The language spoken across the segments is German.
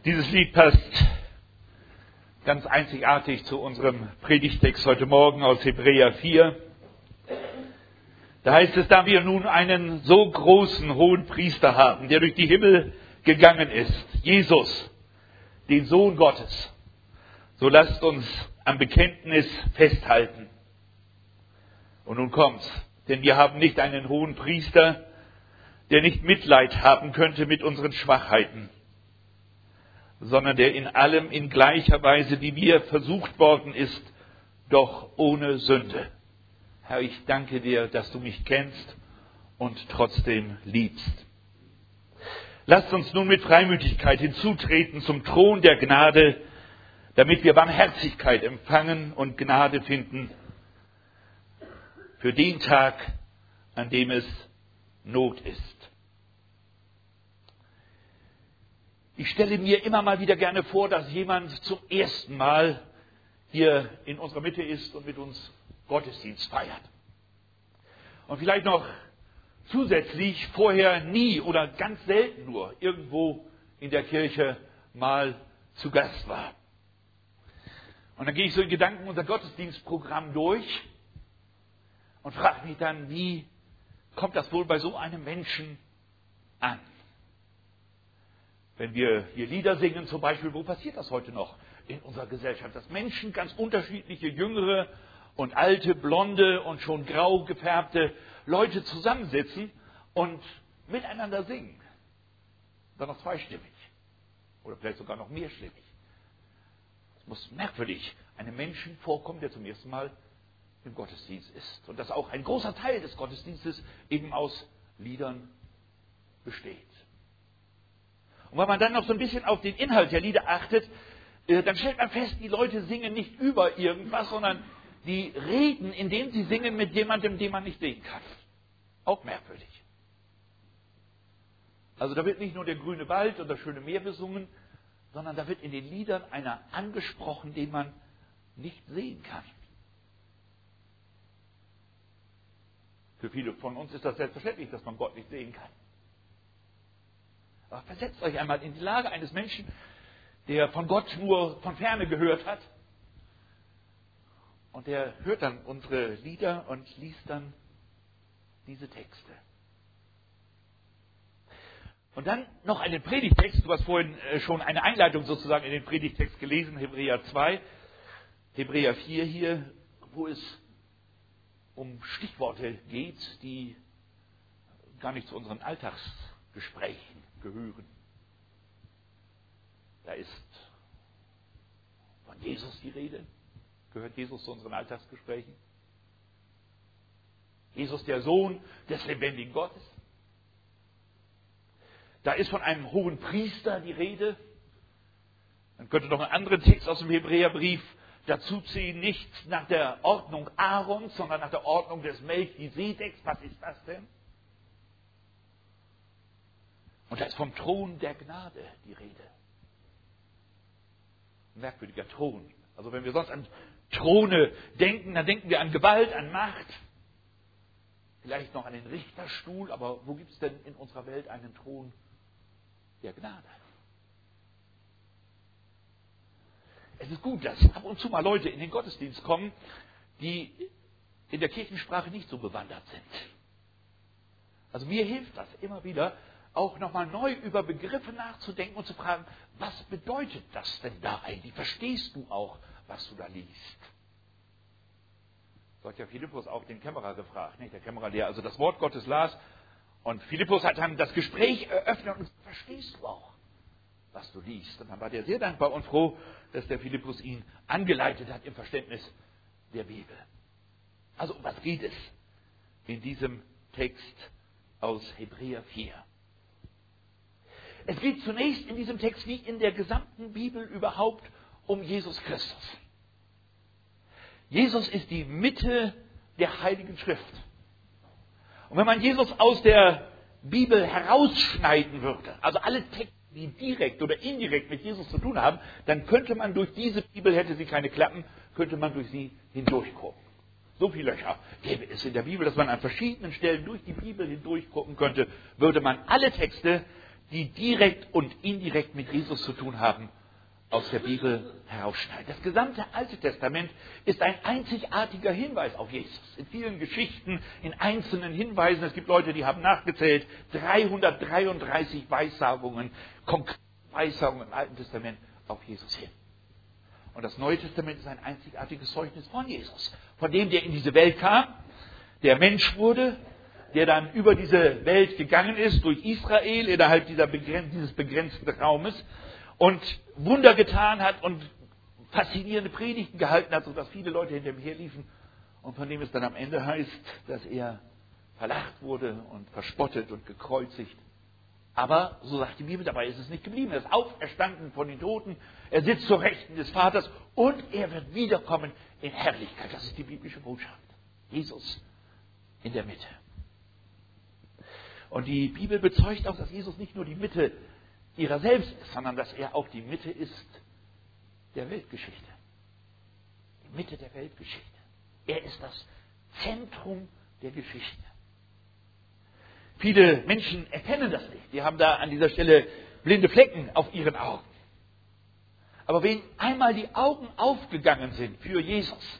Dieses Lied passt ganz einzigartig zu unserem Predigtext heute Morgen aus Hebräer 4. Da heißt es, da wir nun einen so großen hohen Priester haben, der durch die Himmel gegangen ist, Jesus, den Sohn Gottes, so lasst uns am Bekenntnis festhalten. Und nun kommt's, denn wir haben nicht einen hohen Priester, der nicht Mitleid haben könnte mit unseren Schwachheiten, sondern der in allem in gleicher Weise wie wir versucht worden ist, doch ohne Sünde. Herr, ich danke dir, dass du mich kennst und trotzdem liebst. Lasst uns nun mit Freimütigkeit hinzutreten zum Thron der Gnade, damit wir Barmherzigkeit empfangen und Gnade finden für den Tag, an dem es Not ist. Ich stelle mir immer mal wieder gerne vor, dass jemand zum ersten Mal hier in unserer Mitte ist und mit uns Gottesdienst feiert. Und vielleicht noch zusätzlich vorher nie oder ganz selten nur irgendwo in der Kirche mal zu Gast war. Und dann gehe ich so in Gedanken unser Gottesdienstprogramm durch und frage mich dann, wie kommt das wohl bei so einem Menschen an? Wenn wir hier Lieder singen zum Beispiel, wo passiert das heute noch in unserer Gesellschaft? Dass Menschen, ganz unterschiedliche, jüngere und alte, blonde und schon grau gefärbte Leute zusammensitzen und miteinander singen. Dann noch zweistimmig. Oder vielleicht sogar noch mehrstimmig. Es muss merkwürdig einem Menschen vorkommen, der zum ersten Mal im Gottesdienst ist. Und dass auch ein großer Teil des Gottesdienstes eben aus Liedern besteht. Und wenn man dann noch so ein bisschen auf den Inhalt der Lieder achtet, dann stellt man fest, die Leute singen nicht über irgendwas, sondern die reden, indem sie singen, mit jemandem, den man nicht sehen kann. Auch merkwürdig. Also da wird nicht nur der grüne Wald und das schöne Meer besungen, sondern da wird in den Liedern einer angesprochen, den man nicht sehen kann. Für viele von uns ist das selbstverständlich, dass man Gott nicht sehen kann. Aber versetzt euch einmal in die Lage eines Menschen, der von Gott nur von Ferne gehört hat. Und der hört dann unsere Lieder und liest dann diese Texte. Und dann noch einen Predigtext. Du hast vorhin schon eine Einleitung sozusagen in den Predigtext gelesen, Hebräer 2, Hebräer 4 hier, wo es um Stichworte geht, die gar nicht zu unseren Alltagsgesprächen gehören. Da ist von Jesus die Rede. Gehört Jesus zu unseren Alltagsgesprächen? Jesus, der Sohn des lebendigen Gottes. Da ist von einem hohen Priester die Rede. Man könnte noch einen anderen Text aus dem Hebräerbrief dazu ziehen, nicht nach der Ordnung Aarons, sondern nach der Ordnung des Melchisedeks. Was ist das denn? Und da ist vom Thron der Gnade die Rede. Ein merkwürdiger Thron. Also wenn wir sonst an Throne denken, dann denken wir an Gewalt, an Macht. Vielleicht noch an den Richterstuhl, aber wo gibt es denn in unserer Welt einen Thron der Gnade? Es ist gut, dass ab und zu mal Leute in den Gottesdienst kommen, die in der Kirchensprache nicht so bewandert sind. Also mir hilft das immer wieder, auch nochmal neu über Begriffe nachzudenken und zu fragen, was bedeutet das denn da eigentlich? Verstehst du auch, was du da liest? So hat ja Philippus auch den Kämmerer gefragt, nicht? Der Kämmerer, der also das Wort Gottes las. Und Philippus hat dann das Gespräch eröffnet und gesagt, verstehst du auch, was du liest? Und dann war der sehr dankbar und froh, dass der Philippus ihn angeleitet hat im Verständnis der Bibel. Also um was geht es in diesem Text aus Hebräer 4? Es geht zunächst in diesem Text wie in der gesamten Bibel überhaupt um Jesus Christus. Jesus ist die Mitte der Heiligen Schrift. Und wenn man Jesus aus der Bibel herausschneiden würde, also alle Texte, die direkt oder indirekt mit Jesus zu tun haben, dann könnte man durch diese Bibel, hätte sie keine Klappen, könnte man durch sie hindurchgucken. So viele Löcher gäbe es in der Bibel, dass man an verschiedenen Stellen durch die Bibel hindurch gucken könnte, würde man alle Texte, die direkt und indirekt mit Jesus zu tun haben, aus der Bibel herausschneiden. Das gesamte Alte Testament ist ein einzigartiger Hinweis auf Jesus. In vielen Geschichten, in einzelnen Hinweisen, es gibt Leute, die haben nachgezählt, 333 Weissagungen, konkrete Weissagungen im Alten Testament auf Jesus hin. Und das Neue Testament ist ein einzigartiges Zeugnis von Jesus. Von dem, der in diese Welt kam, der Mensch wurde, der dann über diese Welt gegangen ist, durch Israel, innerhalb dieses begrenzten Raumes, und Wunder getan hat und faszinierende Predigten gehalten hat, sodass viele Leute hinter ihm herliefen. Und von dem es dann am Ende heißt, dass er verlacht wurde und verspottet und gekreuzigt. Aber, so sagt die Bibel, dabei ist es nicht geblieben. Er ist auferstanden von den Toten, er sitzt zur Rechten des Vaters und er wird wiederkommen in Herrlichkeit. Das ist die biblische Botschaft. Jesus in der Mitte. Und die Bibel bezeugt auch, dass Jesus nicht nur die Mitte ihrer selbst ist, sondern dass er auch die Mitte ist der Weltgeschichte. Die Mitte der Weltgeschichte. Er ist das Zentrum der Geschichte. Viele Menschen erkennen das nicht. Die haben da an dieser Stelle blinde Flecken auf ihren Augen. Aber wenn einmal die Augen aufgegangen sind für Jesus,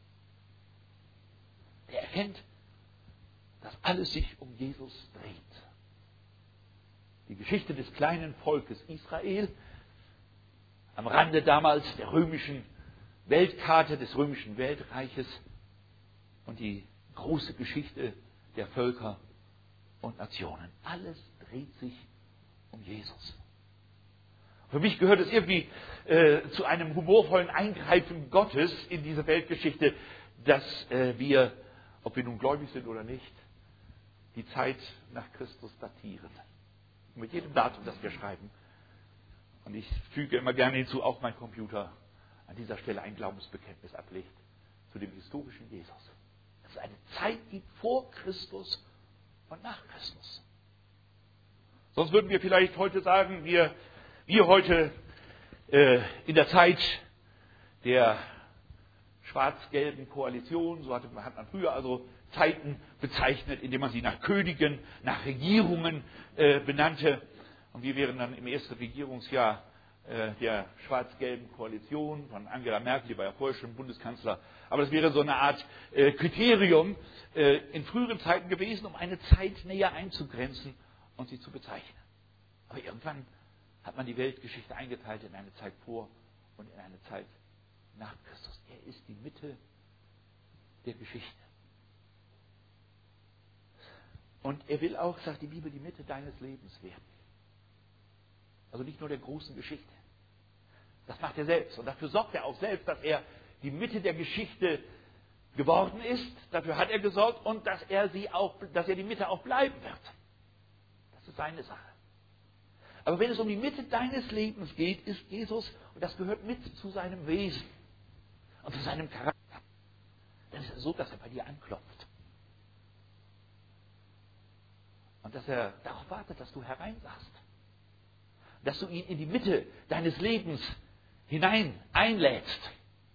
der erkennt, dass alles sich um Jesus dreht. Die Geschichte des kleinen Volkes Israel, am Rande damals der römischen Weltkarte, des römischen Weltreiches und die große Geschichte der Völker und Nationen. Alles dreht sich um Jesus. Für mich gehört es irgendwie zu einem humorvollen Eingreifen Gottes in diese Weltgeschichte, dass wir, ob wir nun gläubig sind oder nicht, die Zeit nach Christus datieren. Mit jedem Datum, das wir schreiben. Und ich füge immer gerne hinzu, auch mein Computer an dieser Stelle ein Glaubensbekenntnis ablegt zu dem historischen Jesus. Dass es eine Zeit gibt vor Christus und nach Christus. Sonst würden wir vielleicht heute sagen, wir heute in der Zeit der schwarz-gelben Koalition, so hat man früher also Zeiten bezeichnet, indem man sie nach Königen, nach Regierungen benannte. Und wir wären dann im ersten Regierungsjahr der schwarz-gelben Koalition von Angela Merkel, die war ja vorher schon Bundeskanzler. Aber das wäre so eine Art Kriterium in früheren Zeiten gewesen, um eine Zeit näher einzugrenzen und sie zu bezeichnen. Aber irgendwann hat man die Weltgeschichte eingeteilt in eine Zeit vor und in eine Zeit nach Christus. Er ist die Mitte der Geschichte. Und er will auch, sagt die Bibel, die Mitte deines Lebens werden. Also nicht nur der großen Geschichte. Das macht er selbst. Und dafür sorgt er auch selbst, dass er die Mitte der Geschichte geworden ist. Dafür hat er gesorgt und dass er die Mitte auch bleiben wird. Das ist seine Sache. Aber wenn es um die Mitte deines Lebens geht, ist Jesus, und das gehört mit zu seinem Wesen und zu seinem Charakter, dann ist es so, dass er bei dir anklopft. Und dass er darauf wartet, dass du hereinsagst. Dass du ihn in die Mitte deines Lebens hinein einlädst.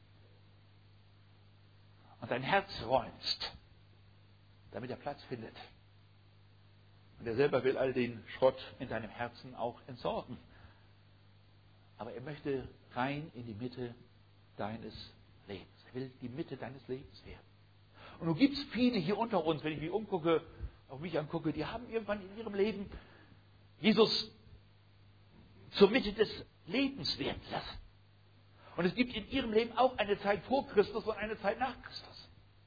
Und dein Herz räumst, damit er Platz findet. Und er selber will all den Schrott in deinem Herzen auch entsorgen. Aber er möchte rein in die Mitte deines Lebens. Er will die Mitte deines Lebens werden. Und nun gibt es viele hier unter uns, wenn ich mich umgucke, auf mich angucke, die haben irgendwann in ihrem Leben Jesus zur Mitte des Lebens werden lassen. Und es gibt in ihrem Leben auch eine Zeit vor Christus und eine Zeit nach Christus.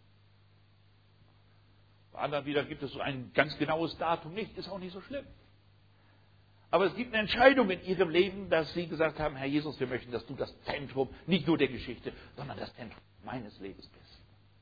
Bei anderen wieder gibt es so ein ganz genaues Datum nicht, ist auch nicht so schlimm. Aber es gibt eine Entscheidung in ihrem Leben, dass sie gesagt haben, Herr Jesus, wir möchten, dass du das Zentrum, nicht nur der Geschichte, sondern das Zentrum meines Lebens bist.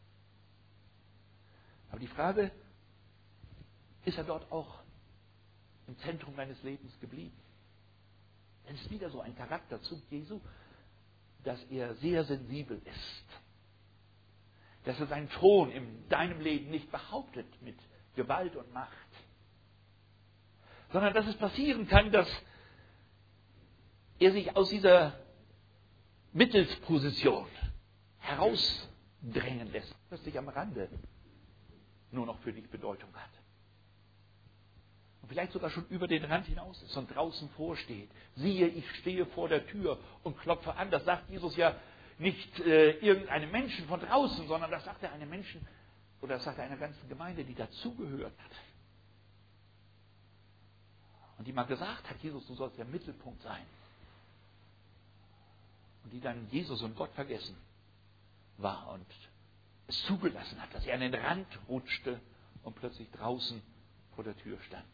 Aber die Frage, ist er dort auch im Zentrum deines Lebens geblieben? Es ist wieder so ein Charakterzug Jesu, dass er sehr sensibel ist. Dass er seinen Thron in deinem Leben nicht behauptet mit Gewalt und Macht. Sondern dass es passieren kann, dass er sich aus dieser Mittelsposition herausdrängen lässt, plötzlich am Rande nur noch für dich Bedeutung hat. und vielleicht sogar schon über den Rand hinaus ist und draußen vorsteht. Siehe, ich stehe vor der Tür und klopfe an. Das sagt Jesus ja nicht irgendeinem Menschen von draußen, sondern das sagt er einem Menschen oder das sagt er einer ganzen Gemeinde, die dazugehört hat. Und die mal gesagt hat, Jesus, du sollst der Mittelpunkt sein. Und die dann Jesus und Gott vergessen war und es zugelassen hat, dass er an den Rand rutschte und plötzlich draußen vor der Tür stand.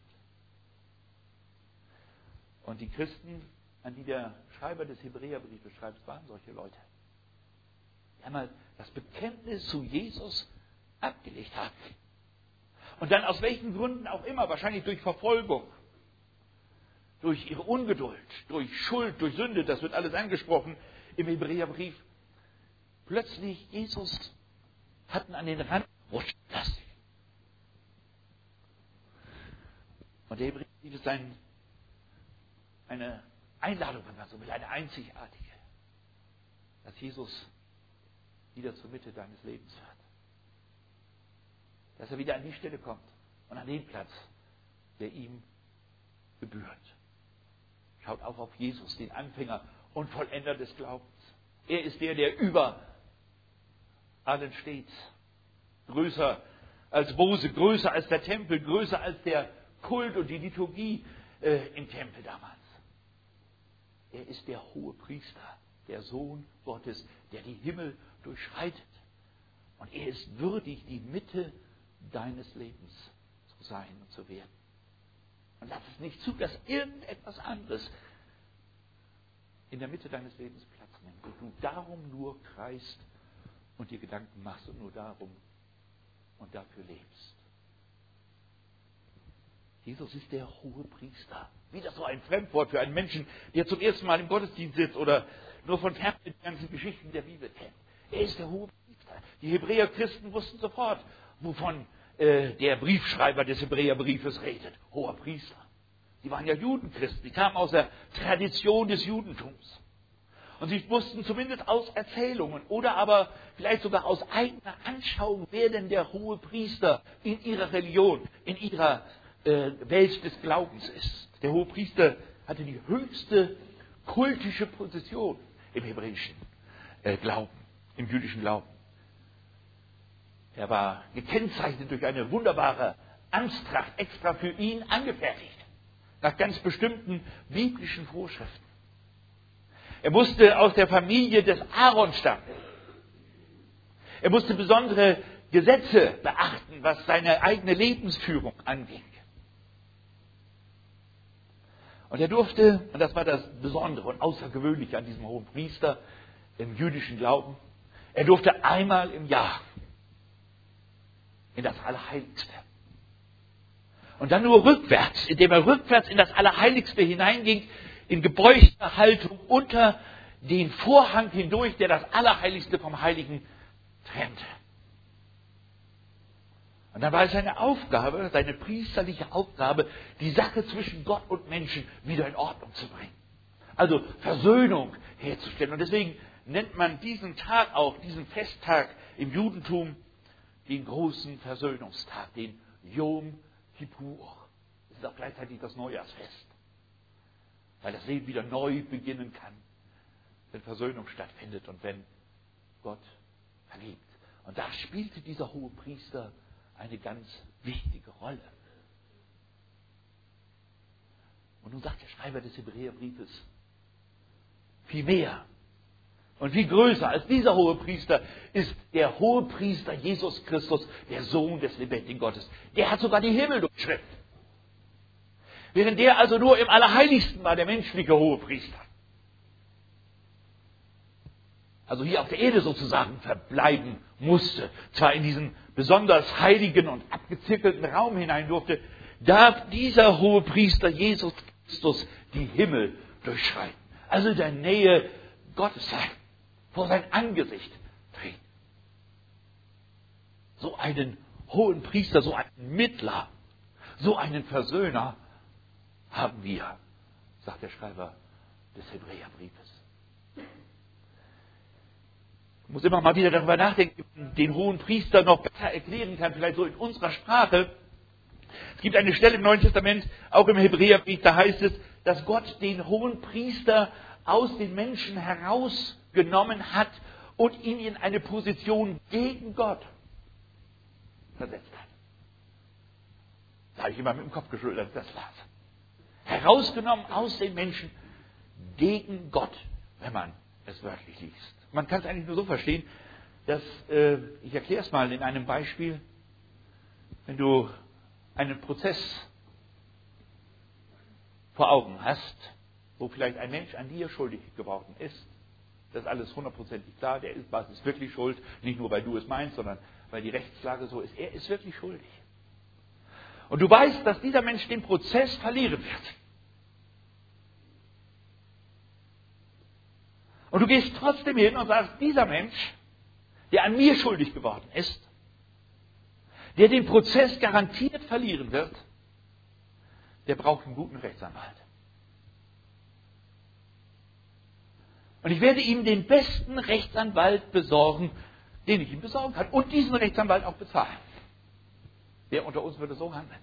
Und die Christen, an die der Schreiber des Hebräerbriefes schreibt, waren solche Leute. Die einmal das Bekenntnis zu Jesus abgelegt haben. Und dann aus welchen Gründen auch immer, wahrscheinlich durch Verfolgung, durch ihre Ungeduld, durch Schuld, durch Sünde, das wird alles angesprochen im Hebräerbrief, plötzlich Jesus hatten an den Rand rutschen lassen. Und der Hebräerbrief ist eine Einladung, wenn man so will, eine einzigartige, dass Jesus wieder zur Mitte deines Lebens wird. Dass er wieder an die Stelle kommt und an den Platz, der ihm gebührt. Schaut auch auf Jesus, den Anfänger und Vollender des Glaubens. Er ist der über allen steht. Größer als Mose, größer als der Tempel, größer als der Kult und die Liturgie im Tempel damals. Er ist der hohe Priester, der Sohn Gottes, der die Himmel durchschreitet. Und er ist würdig, die Mitte deines Lebens zu sein und zu werden. Und lass es nicht zu, dass irgendetwas anderes in der Mitte deines Lebens Platz nimmt. Und du darum nur kreist und dir Gedanken machst und nur darum und dafür lebst. Jesus ist der hohe Priester. Wieder so ein Fremdwort für einen Menschen, der zum ersten Mal im Gottesdienst sitzt oder nur von fern die ganzen Geschichten der Bibel kennt. Er ist der hohe Priester. Die Hebräer-Christen wussten sofort, wovon der Briefschreiber des Hebräerbriefes redet. Hoher Priester. Sie waren ja Judenchristen. Die kamen aus der Tradition des Judentums. Und sie wussten zumindest aus Erzählungen oder aber vielleicht sogar aus eigener Anschauung, wer denn der hohe Priester in ihrer Religion, in ihrer Welt des Glaubens ist. Der hohe Priester hatte die höchste kultische Position im hebräischen Glauben, im jüdischen Glauben. Er war gekennzeichnet durch eine wunderbare Amtstracht, extra für ihn angefertigt, nach ganz bestimmten biblischen Vorschriften. Er musste aus der Familie des Aaron stammen. Er musste besondere Gesetze beachten, was seine eigene Lebensführung anging. Und er durfte, und das war das Besondere und Außergewöhnliche an diesem hohen Priester im jüdischen Glauben, er durfte einmal im Jahr in das Allerheiligste. Und dann nur rückwärts, indem er rückwärts in das Allerheiligste hineinging, in gebeugter Haltung unter den Vorhang hindurch, der das Allerheiligste vom Heiligen trennte. Und dann war es seine Aufgabe, seine priesterliche Aufgabe, die Sache zwischen Gott und Menschen wieder in Ordnung zu bringen. Also Versöhnung herzustellen. Und deswegen nennt man diesen Tag auch, diesen Festtag im Judentum, den großen Versöhnungstag, den Yom Kippur. Das ist auch gleichzeitig das Neujahrsfest. Weil das Leben wieder neu beginnen kann, wenn Versöhnung stattfindet und wenn Gott vergibt. Und da spielte dieser hohe Priester eine ganz wichtige Rolle. Und nun sagt der Schreiber des Hebräerbriefes, viel mehr und viel größer als dieser hohe Priester ist der hohe Priester Jesus Christus, der Sohn des lebendigen Gottes. Der hat sogar die Himmel durchschritten. Während der also nur im Allerheiligsten war, der menschliche hohe Priester. Also hier auf der Erde sozusagen verbleiben musste, zwar in diesen besonders heiligen und abgezirkelten Raum hinein durfte, darf dieser hohe Priester Jesus Christus die Himmel durchschreiten. Also in der Nähe Gottes sein, vor sein Angesicht treten. So einen hohen Priester, so einen Mittler, so einen Versöhner haben wir, sagt der Schreiber des Hebräerbriefes. Ich muss immer mal wieder darüber nachdenken, wie man den hohen Priester noch besser erklären kann, vielleicht so in unserer Sprache. Es gibt eine Stelle im Neuen Testament, auch im Hebräerbrief, da heißt es, dass Gott den hohen Priester aus den Menschen herausgenommen hat und ihn in eine Position gegen Gott versetzt hat. Da habe ich immer mit dem Kopf geschüttelt, das war's. Herausgenommen aus den Menschen gegen Gott, wenn man es wörtlich liest. Man kann es eigentlich nur so verstehen, dass, ich erkläre es mal in einem Beispiel, wenn du einen Prozess vor Augen hast, wo vielleicht ein Mensch an dir schuldig geworden ist, das ist alles hundertprozentig klar, der ist wirklich schuld, nicht nur weil du es meinst, sondern weil die Rechtslage so ist, er ist wirklich schuldig. Und du weißt, dass dieser Mensch den Prozess verlieren wird. Und du gehst trotzdem hin und sagst, dieser Mensch, der an mir schuldig geworden ist, der den Prozess garantiert verlieren wird, der braucht einen guten Rechtsanwalt. Und ich werde ihm den besten Rechtsanwalt besorgen, den ich ihm besorgen kann. Und diesen Rechtsanwalt auch bezahlen. Wer unter uns würde so handeln?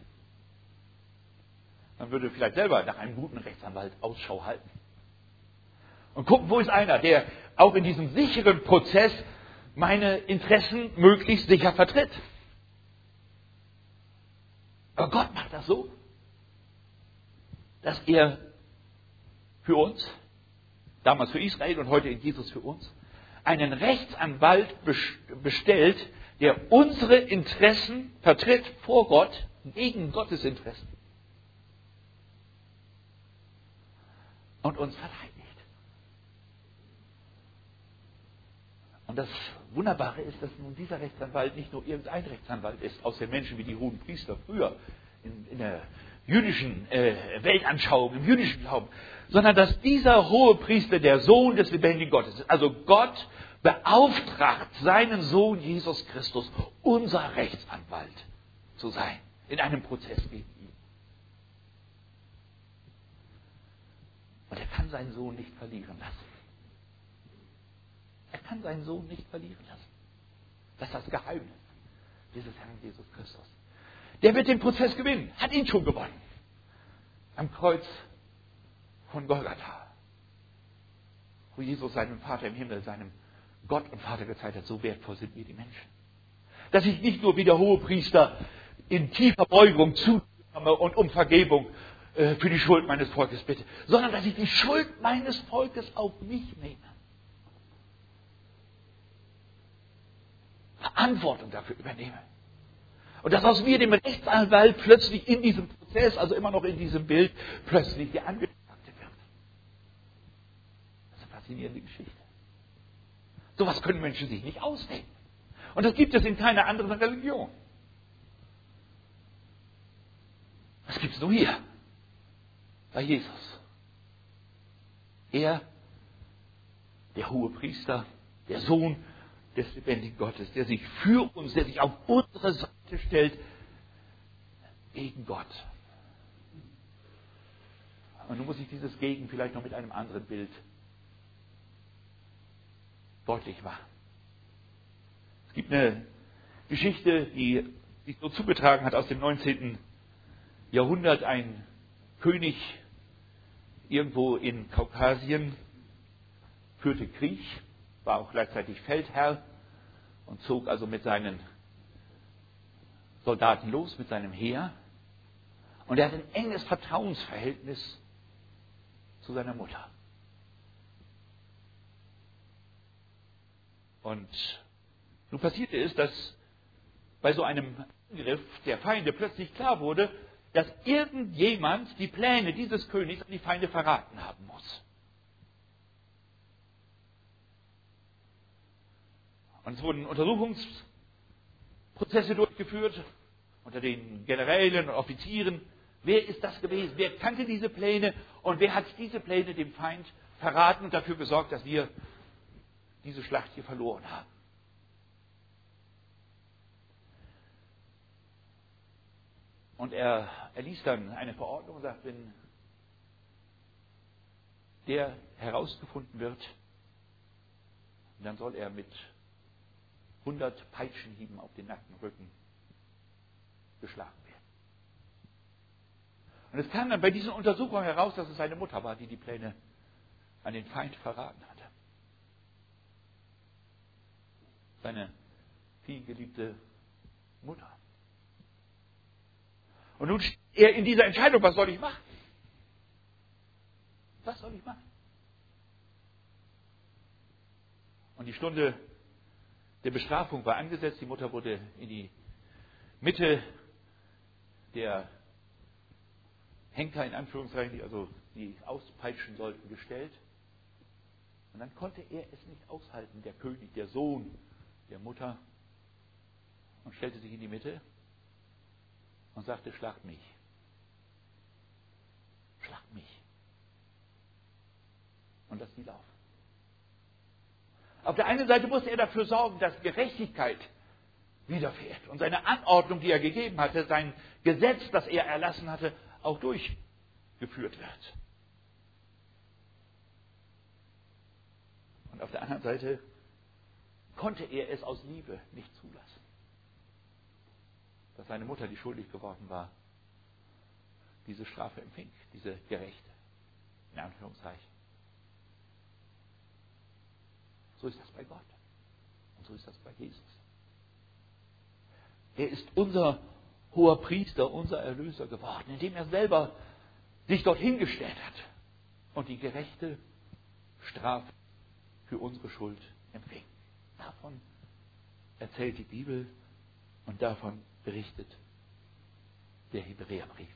Man würde vielleicht selber nach einem guten Rechtsanwalt Ausschau halten. Und gucken, wo ist einer, der auch in diesem sicheren Prozess meine Interessen möglichst sicher vertritt. Aber Gott macht das so, dass er für uns, damals für Israel und heute in Jesus für uns, einen Rechtsanwalt bestellt, der unsere Interessen vertritt vor Gott, gegen Gottes Interessen. Und uns verteidigt. Und das Wunderbare ist, dass nun dieser Rechtsanwalt nicht nur irgendein Rechtsanwalt ist, aus den Menschen wie die hohen Priester früher in der jüdischen Weltanschauung, im jüdischen Glauben, sondern dass dieser hohe Priester der Sohn des lebendigen Gottes ist. Also Gott beauftragt seinen Sohn Jesus Christus, unser Rechtsanwalt zu sein, in einem Prozess gegen ihn. Und er kann seinen Sohn nicht verlieren lassen. Er kann seinen Sohn nicht verlieren lassen. Das ist das Geheimnis dieses Herrn Jesus Christus. Der wird den Prozess gewinnen, hat ihn schon gewonnen. Am Kreuz von Golgatha, wo Jesus seinem Vater im Himmel, seinem Gott und Vater gezeigt hat, so wertvoll sind wir die Menschen. Dass ich nicht nur wie der Hohepriester in tiefer Beugung zukomme und um Vergebung für die Schuld meines Volkes bitte, sondern dass ich die Schuld meines Volkes auf mich nehme. Verantwortung dafür übernehme. Und dass aus mir, dem Rechtsanwalt, plötzlich in diesem Prozess, also immer noch in diesem Bild, plötzlich die Angeklagte wird. Das ist eine faszinierende Geschichte. Sowas können Menschen sich nicht ausdenken. Und das gibt es in keiner anderen Religion. Das gibt es nur hier. Bei Jesus. Er, der hohe Priester, der Sohn des lebendigen Gottes, der sich für uns, der sich auf unsere Seite stellt, gegen Gott. Und nun muss ich dieses Gegen vielleicht noch mit einem anderen Bild deutlich machen. Es gibt eine Geschichte, die sich so zugetragen hat aus dem 19. Jahrhundert. Ein König irgendwo in Kaukasien führte Krieg, war auch gleichzeitig Feldherr und zog also mit seinen Soldaten los, mit seinem Heer. Und er hat ein enges Vertrauensverhältnis zu seiner Mutter. Und nun passierte es, dass bei so einem Angriff der Feinde plötzlich klar wurde, dass irgendjemand die Pläne dieses Königs an die Feinde verraten haben muss. Und es wurden Untersuchungsprozesse durchgeführt unter den Generälen und Offizieren. Wer ist das gewesen? Wer kannte diese Pläne? Und wer hat diese Pläne dem Feind verraten und dafür gesorgt, dass wir diese Schlacht hier verloren haben? Und er erließ dann eine Verordnung und sagt, wenn der herausgefunden wird, dann soll er mit 100 Peitschenhieben auf den nackten Rücken geschlagen werden. Und es kam dann bei diesen Untersuchungen heraus, dass es seine Mutter war, die die Pläne an den Feind verraten hatte. Seine vielgeliebte Mutter. Und nun steht er in dieser Entscheidung, was soll ich machen? Was soll ich machen? Und die Stunde der Bestrafung war angesetzt. Die Mutter wurde in die Mitte der Henker, in Anführungszeichen, die auspeitschen sollten, gestellt. Und dann konnte er es nicht aushalten, der König, der Sohn der Mutter, und stellte sich in die Mitte und sagte, schlagt mich. Schlagt mich. Und lass die laufen. Auf der einen Seite musste er dafür sorgen, dass Gerechtigkeit widerfährt und seine Anordnung, die er gegeben hatte, sein Gesetz, das er erlassen hatte, auch durchgeführt wird. Und auf der anderen Seite konnte er es aus Liebe nicht zulassen, dass seine Mutter, die schuldig geworden war, diese Strafe empfing, diese gerechte, in Anführungszeichen. So ist das bei Gott. Und so ist das bei Jesus. Er ist unser hoher Priester, unser Erlöser geworden, indem er selber sich dorthin gestellt hat und die gerechte Strafe für unsere Schuld empfing. Davon erzählt die Bibel und davon berichtet der Hebräerbrief.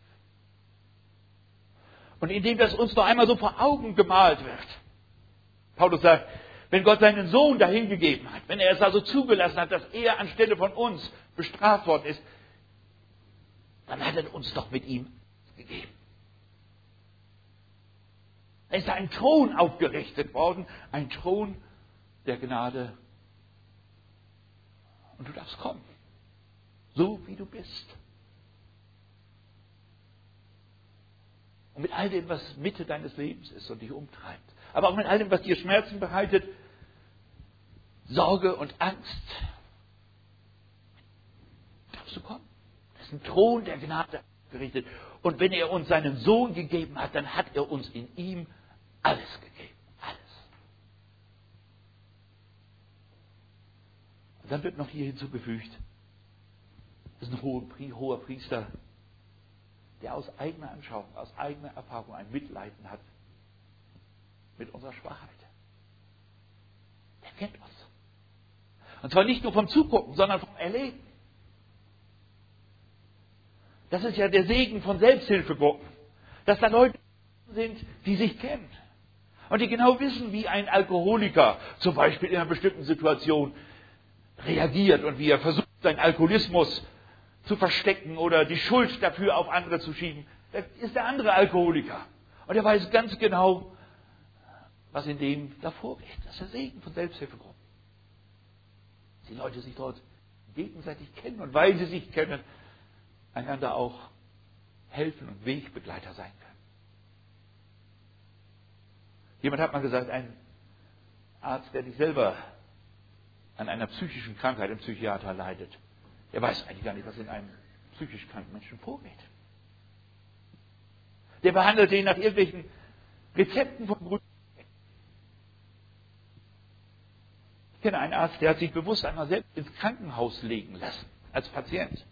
Und indem das uns noch einmal so vor Augen gemalt wird. Paulus sagt, wenn Gott seinen Sohn dahingegeben hat, wenn er es also zugelassen hat, dass er anstelle von uns bestraft worden ist, dann hat er uns doch mit ihm gegeben. Da ist ein Thron aufgerichtet worden, ein Thron der Gnade. Und du darfst kommen, so wie du bist. Und mit all dem, was Mitte deines Lebens ist und dich umtreibt. Aber auch mit all dem, was dir Schmerzen bereitet, Sorge und Angst, darfst du kommen. Das ist ein Thron der Gnade gerichtet. Und wenn er uns seinen Sohn gegeben hat, dann hat er uns in ihm alles gegeben. Alles. Und dann wird noch hier hinzugefügt, das ist ein hoher Priester, der aus eigener Anschauung, aus eigener Erfahrung ein Mitleiden hat mit unserer Schwachheit. Der kennt uns. Und zwar nicht nur vom Zugucken, sondern vom Erleben. Das ist ja der Segen von Selbsthilfegruppen, dass da Leute sind, die sich kennen und die genau wissen, wie ein Alkoholiker zum Beispiel in einer bestimmten Situation reagiert und wie er versucht, seinen Alkoholismus zu verstecken oder die Schuld dafür auf andere zu schieben. Das ist der andere Alkoholiker. Und er weiß ganz genau, was in dem davor geht. Das ist der Segen von Selbsthilfegruppen. Dass die Leute sich dort gegenseitig kennen und weil sie sich kennen, einander auch helfen und Wegbegleiter sein können. Jemand hat mal gesagt, ein Arzt, der nicht selber an einer psychischen Krankheit im Psychiater leidet, der weiß eigentlich gar nicht, was in einem psychisch kranken Menschen vorgeht. Der behandelt ihn nach irgendwelchen Rezepten von Brüdern. Ich kenne einen Arzt, der hat sich bewusst einmal selbst ins Krankenhaus legen lassen, als Patient.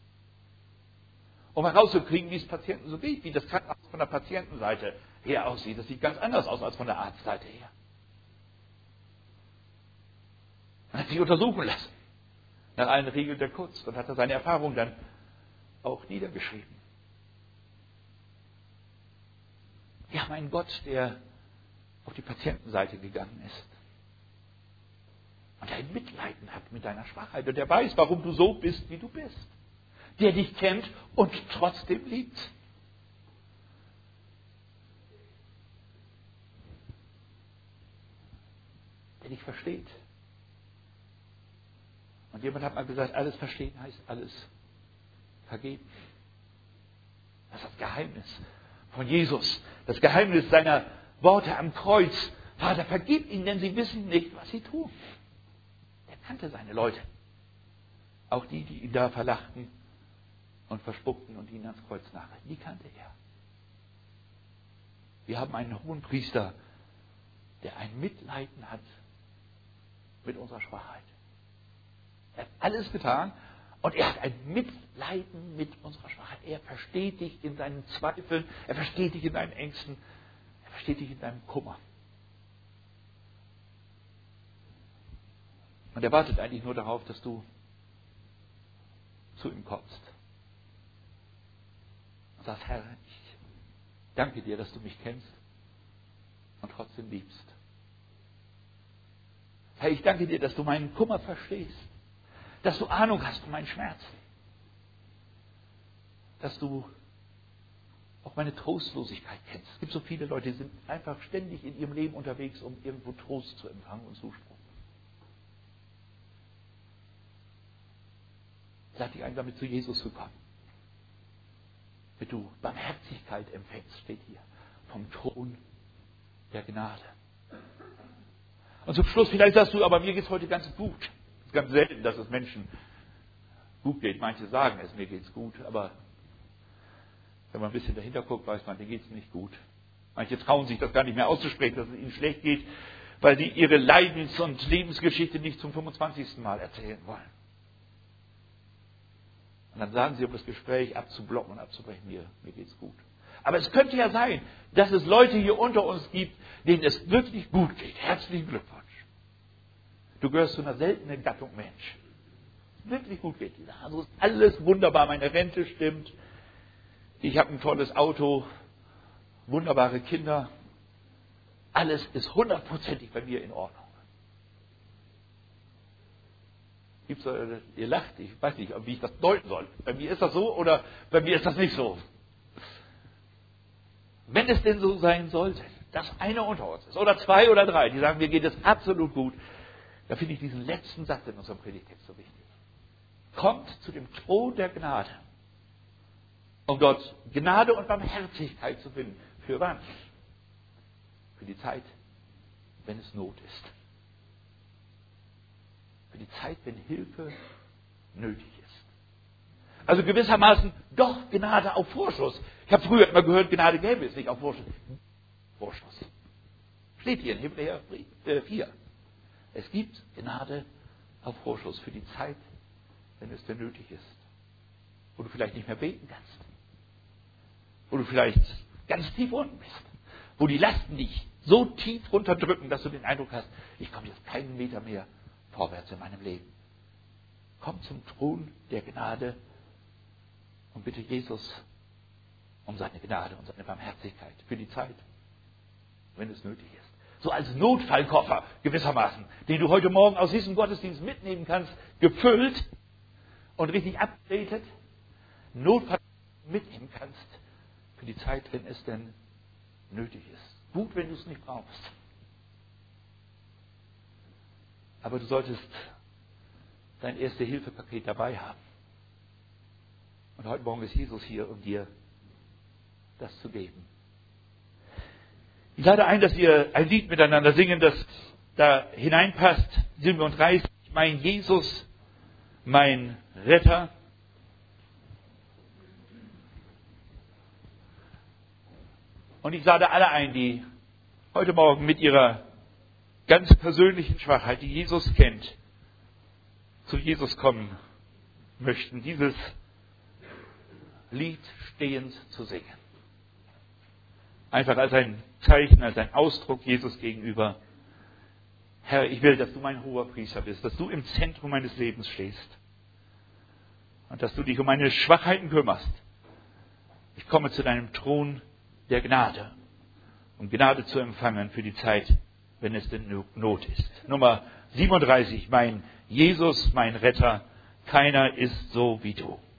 Um herauszukriegen, wie es Patienten so geht, wie das Krankenhaus von der Patientenseite her aussieht. Das sieht ganz anders aus als von der Arztseite her. Man hat sich untersuchen lassen. Nach allen Regeln der Kunst. Und hat er seine Erfahrung dann auch niedergeschrieben. Wir haben einen Gott, der auf die Patientenseite gegangen ist. Und der ein Mitleiden hat mit deiner Schwachheit. Und der weiß, warum du so bist, wie du bist. Der dich kennt und trotzdem liebt. Der dich versteht. Und jemand hat mal gesagt, alles verstehen heißt alles vergeben. Das ist das Geheimnis von Jesus. Das Geheimnis seiner Worte am Kreuz. Vater, vergib ihnen, denn sie wissen nicht, was sie tun. Er kannte seine Leute. Auch die, die ihn da verlachten und verspuckten und ihn ans Kreuz nachrichten. Die kannte er. Wir haben einen hohen Priester, der ein Mitleiden hat mit unserer Schwachheit. Er hat alles getan und er hat ein Mitleiden mit unserer Schwachheit. Er versteht dich in deinen Zweifeln, er versteht dich in deinen Ängsten, er versteht dich in deinem Kummer. Und er wartet eigentlich nur darauf, dass du zu ihm kommst. Und sagst, Herr, ich danke dir, dass du mich kennst und trotzdem liebst. Herr, ich danke dir, dass du meinen Kummer verstehst, dass du Ahnung hast von meinen Schmerzen, dass du auch meine Trostlosigkeit kennst. Es gibt so viele Leute, die sind einfach ständig in ihrem Leben unterwegs, um irgendwo Trost zu empfangen und Zuspruch. Lad dich ein, damit zu Jesus zu kommen. Damit du Barmherzigkeit empfängst, steht hier, vom Thron der Gnade. Und zum Schluss, vielleicht sagst du, aber mir geht es heute ganz gut. Es ist ganz selten, dass es Menschen gut geht. Manche sagen es, mir geht es gut, aber wenn man ein bisschen dahinter guckt, weiß man, denen geht es nicht gut. Manche trauen sich das gar nicht mehr auszusprechen, dass es ihnen schlecht geht, weil sie ihre Leidens- und Lebensgeschichte nicht zum 25. Mal erzählen wollen. Und dann sagen sie, um das Gespräch abzublocken und abzubrechen, mir geht's gut. Aber es könnte ja sein, dass es Leute hier unter uns gibt, denen es wirklich gut geht. Herzlichen Glückwunsch. Du gehörst zu einer seltenen Gattung Mensch. Wirklich gut geht. Also ist alles wunderbar, meine Rente stimmt. Ich habe ein tolles Auto, wunderbare Kinder. Alles ist 100%ig bei mir in Ordnung. Ihr lacht, ich weiß nicht, wie ich das deuten soll. Bei mir ist das so oder bei mir ist das nicht so. Wenn es denn so sein sollte, dass einer unter uns ist, oder zwei oder drei, die sagen, mir geht es absolut gut, da finde ich diesen letzten Satz in unserem Predigtext so wichtig. Kommt zu dem Thron der Gnade, um dort Gnade und Barmherzigkeit zu finden. Für wann? Für die Zeit, wenn es Not ist. Für die Zeit, wenn Hilfe nötig ist. Also gewissermaßen doch Gnade auf Vorschuss. Ich habe früher immer gehört, Gnade gäbe es nicht auf Vorschuss. Vorschuss. Steht hier in Hebräer 4. Es gibt Gnade auf Vorschuss für die Zeit, wenn es denn nötig ist. Wo du vielleicht nicht mehr beten kannst. Wo du vielleicht ganz tief unten bist. Wo die Lasten dich so tief runterdrücken, dass du den Eindruck hast, ich komme jetzt keinen Meter mehr vorwärts in meinem Leben. Komm zum Thron der Gnade und bitte Jesus um seine Gnade und seine Barmherzigkeit für die Zeit, wenn es nötig ist. So als Notfallkoffer gewissermaßen, den du heute Morgen aus diesem Gottesdienst mitnehmen kannst, gefüllt und richtig updated, Notfall mitnehmen kannst für die Zeit, wenn es denn nötig ist. Gut, wenn du es nicht brauchst. Aber du solltest dein Erste-Hilfe-Paket dabei haben. Und heute Morgen ist Jesus hier, um dir das zu geben. Ich lade ein, dass wir ein Lied miteinander singen, das da hineinpasst. 37, mein Jesus, mein Retter. Und ich lade alle ein, die heute Morgen mit ihrer ganz persönlichen Schwachheit, die Jesus kennt, zu Jesus kommen möchten, dieses Lied stehend zu singen. Einfach als ein Zeichen, als ein Ausdruck Jesus gegenüber. Herr, ich will, dass du mein hoher Priester bist, dass du im Zentrum meines Lebens stehst und dass du dich um meine Schwachheiten kümmerst. Ich komme zu deinem Thron der Gnade, um Gnade zu empfangen für die Zeit, wenn es denn Not ist. Nummer 37, mein Jesus, mein Retter, keiner ist so wie du.